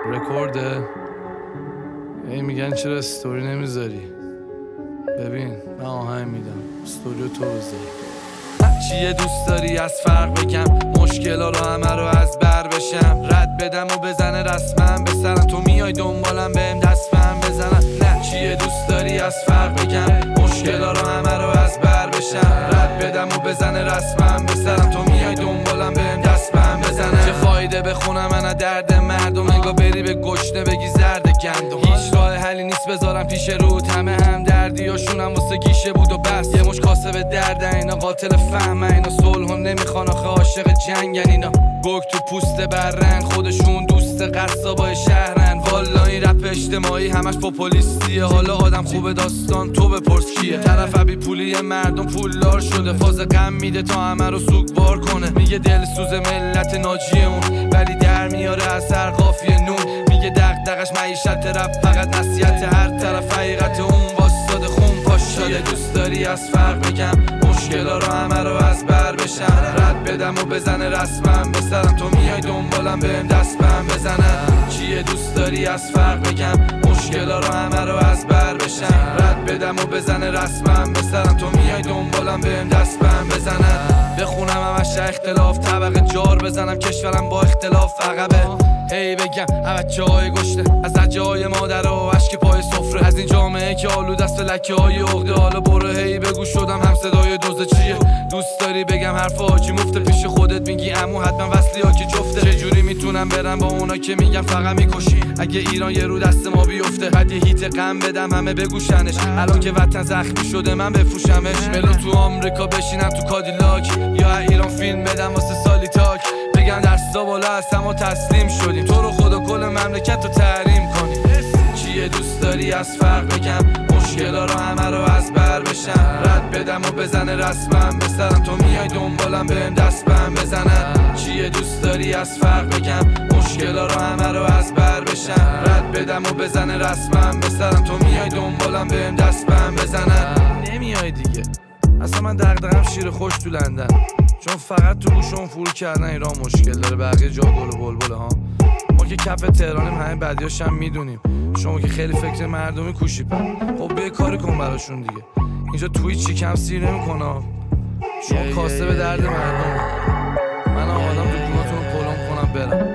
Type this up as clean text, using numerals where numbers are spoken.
رکورده. ای میگن چرا استوری نمیذاری؟ ببین من آهنگ میدم، استوریو تو بذاری. چیه دوست داری از فرق بگم؟ مشکلا رو همه رو از بر بشم، رد بدم و بزنه رسمم به سرم، تو میای دنبالم بهم دست بهم بزنم. نه چیه دوست داری از فرق بگم؟ مشکلا رو همه رو از بر بشم، رد بدم و بزنه رسمم به سرم، تو میای دنبالم بهم دست بهم بزنه. چه فایده بخونم من درد مردم، انگار بری به گشنه بگی زرد گندم. هیچ راه حلی نیست بذارم پیش رود، همه هم دردیاشونم واسه گیشه بود و بس. یه مش کاسه به درد اینا، قاتل فهم اینا، صلح هم نمیخوان آخه عاشق جنگن اینا. گرگ تو پوست برن، خودشون دوست قصابای شهرن. والا این رپ اجتماعی همش پاپولیستیه، حالا آدم خوبه داستان تو بپرس کیه. طرف بی پولی مردم پولدار شده، فاز غم میده تا همه رو سوگوار کنه. میگه دلسوز ملت ناجیه اون، ولی در میاره از هر قافیه نون. میگه دغدغش معیشت رپ فقط نصیحت، هر طرف حقیقت اون واسطاده خون پاش شده. دوست داری از فرق بگم؟ مشکلا رو همه رو از بر بشم، رد بدم و بزنه رسمم به سرم، تو میای دنبالم بهم دست بهم بزنه. چیه دوست داری از فرق بگم؟ مشکلا رو همه رو از بر بشم، رد بدم و بزنه رسمم به سرم، تو میای دنبالم بهم دست بهم بزنه. بخونم همش اختلاف، طبقه جار بزنم، کشورم با اختلاف عقبه. هی بگم بچه‌های گشته از جای مادر و اشک پای سفره، از این جامعه که آلود است لکه‌های عقده. حالا برو هی بگو شدم هم صدای دوزه چیه. دوست داری بگم حرف حاجی مفته، پیش خودت میگی عمو حتما وصلی ها که جفته. چجوری میتونم برم با اونا که میگم فقط میکشی؟ اگه ایران یه رو دست ما بیفته، بعد یه هیت غم بدم همه بگوشنش. الان که وطن زخمی شده من بفروشمش، ملو تو آمریکا بشینم تو کادیلاک، یا ایران فیلم بدم واسه سالی تاک. بگن دستا بالا هستم و تسلیم شدیم، تو رو خدا کل مملکت رو تحریم کنیم. چیه دوست داری از فرق بگم؟ مشکلا رو همه رو از بر بشم، رد بدم و بزنه رسمم به سرم، تو میای دنبالم بهم دست بهم بزنه. چیه دوست داری از فرق بگم؟ مشکلا رو همه رو از بر بشم، رد بدم و بزنه رسمم به سرم، تو میای دنبالم بهم دست بهم بزنه. نمیای دیگه اصلا، من دغدغم شیر خوش تو لندن، چون فقط تو گوشم فرو کردن ایران مشکل داره، بقیه جا گل و بلبله ها. ما که کف تهرانیم، همه بدیاش هم میدونیم. شما که خیلی فکر مردمی کوشیپن، خب بیا کاری کن براشون دیگه. اینجا توی چی کم سیر نمیکنه، شما کاسه به درد مردم. من آمادم تو جونتون پلم کنم برم.